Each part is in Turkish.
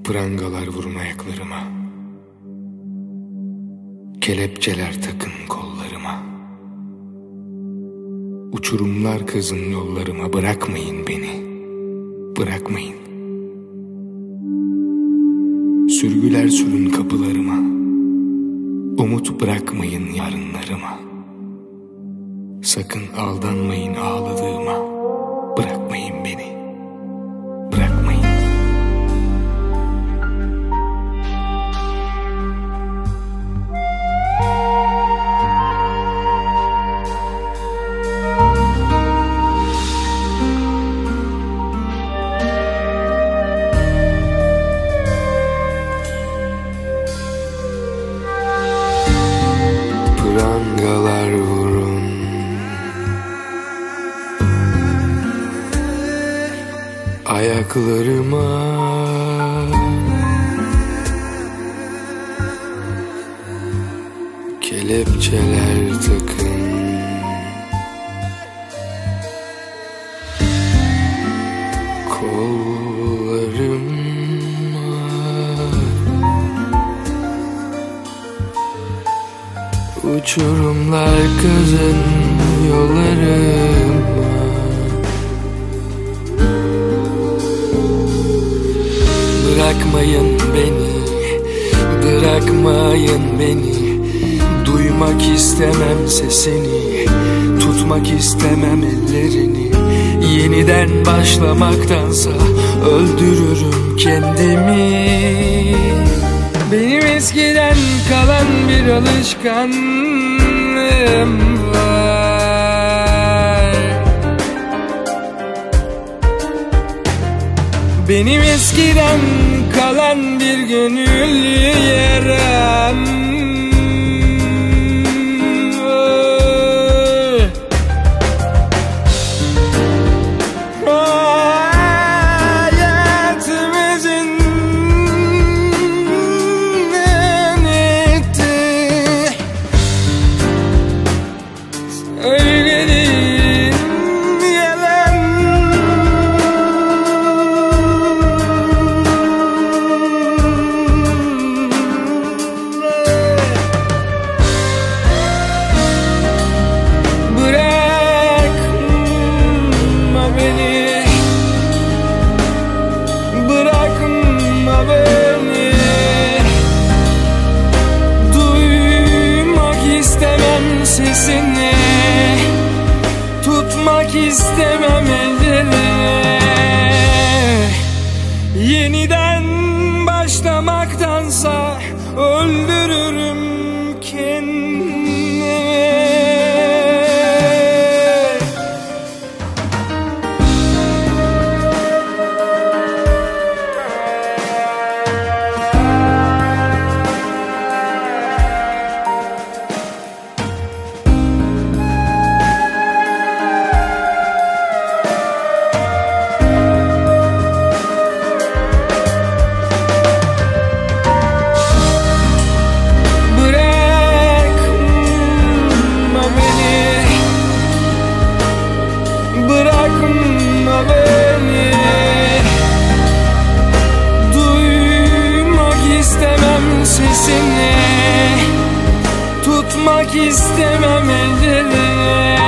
Prangalar vurun ayaklarıma, kelepçeler takın kollarıma. Uçurumlar kazın yollarıma, bırakmayın beni, bırakmayın. Sürgüler sürün kapılarıma, umut bırakmayın yarınlarıma. Sakın aldanmayın ağladığıma, bırakmayın beni, bırakmayın. Prangalar vurun, ayaklarıma. Kelepçeler takın kollarıma. Uçurumlar kazın yollarıma. Bırakmayın beni, bırakmayın beni. Duymak istemem sesini, tutmak istemem ellerini. Yeniden başlamaktansa öldürürüm kendimi. Benim eskiden kalan bir alışkanlığım var. Benim eskiden kalan bir gönül yaram var. Hayatımızın söyledin yalan. Bırakma beni, bırakma beni. Duymak istemem sesini, tutmak istemem ellerini. Yeniden başlamaktansa öldürürüm kendimi. Bırakma beni, duymak istemem sesini, tutmak istemem ellerini.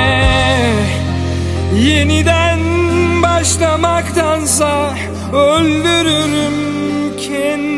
Yeniden başlamaktansa öldürürüm kendimi.